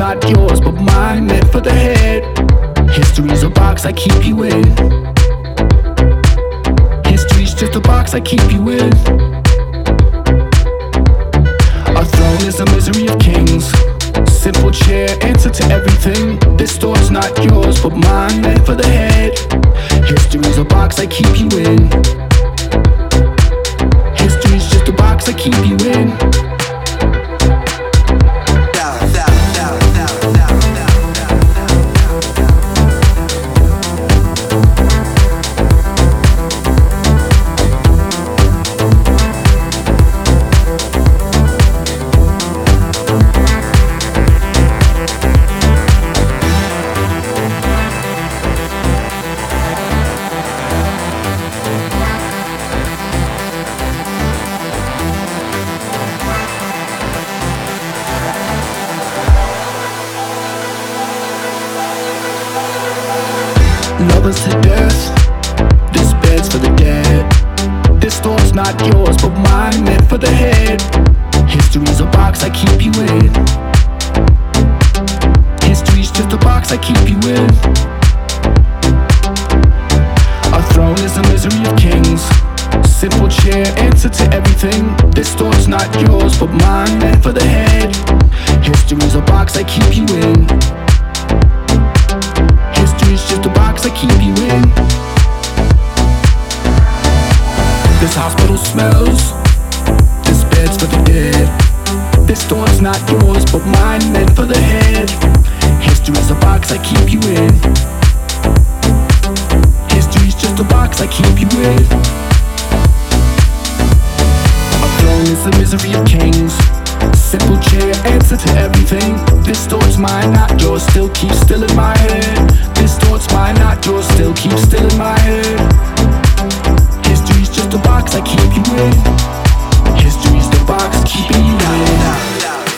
not yours but mine, meant for the head. History's a box I keep you in. History's just a box I keep you in. Our throne is the misery of kings. Simple chair, answer to everything. This thought's not yours but mine, meant for the head. History's a box I keep you in. History's just a box I keep you in. Lovers to death, this bed's for the dead. This thought's not yours but mine, meant for the head. History's a box I keep you in. History's just a box I keep you in. Our throne is the misery of kings. Simple chair, answer to everything. This thought's not yours but mine, meant for the head. History's a box I keep you in. History's just a box I keep you in. This hospital smells. This bed's for the dead. This thought's not yours but mine, meant for the head. History's a box I keep you in. History's just a box I keep you in. Our throne is the misery of kings. Simple chair, answer to everything. This thought's mine, not yours, still keep still in my head. This thought's mine, not yours, still keep still in my head. History's just a box I keep you in. History's the box keeping you in.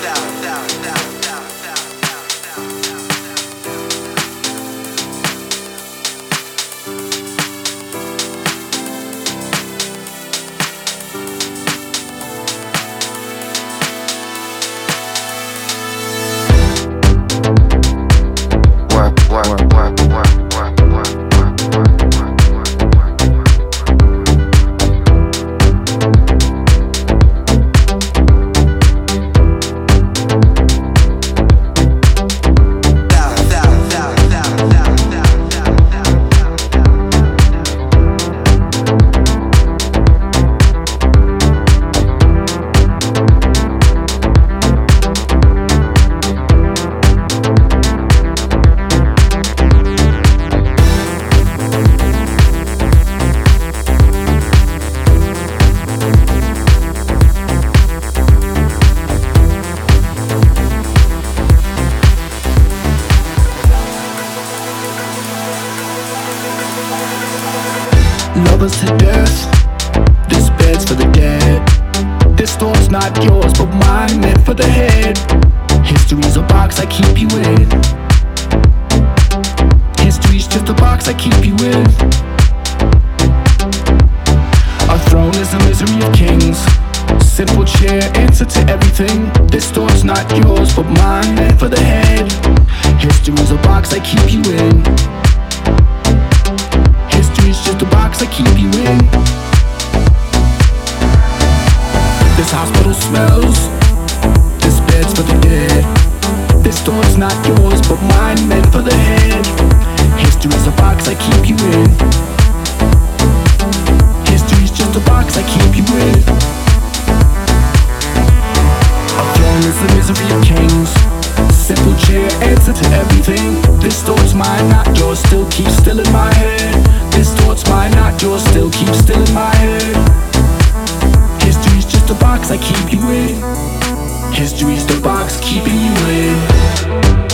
Lovers to death, this bed's for the dead. This thought's not yours but mine, meant for the head. History's a box I keep you in. History's just a box I keep you in. Our throne is the misery of kings. Simple chair, answer to everything. This thought's not yours but mine, meant for the head. History's a box I keep you in. History's just a box I keep you in. This hospital smells. This bed's for the dead. This thought's not yours but mine, meant for the head. History's a box I keep you in. History's just a box I keep you in. Our throne is the misery of kings. Simple chair, answer to everything. This thought's mine, not yours, still keep still in my head. This thought's mine, not yours, still keep still in my head. History's just a box I keep you in. History's the box keeping you in.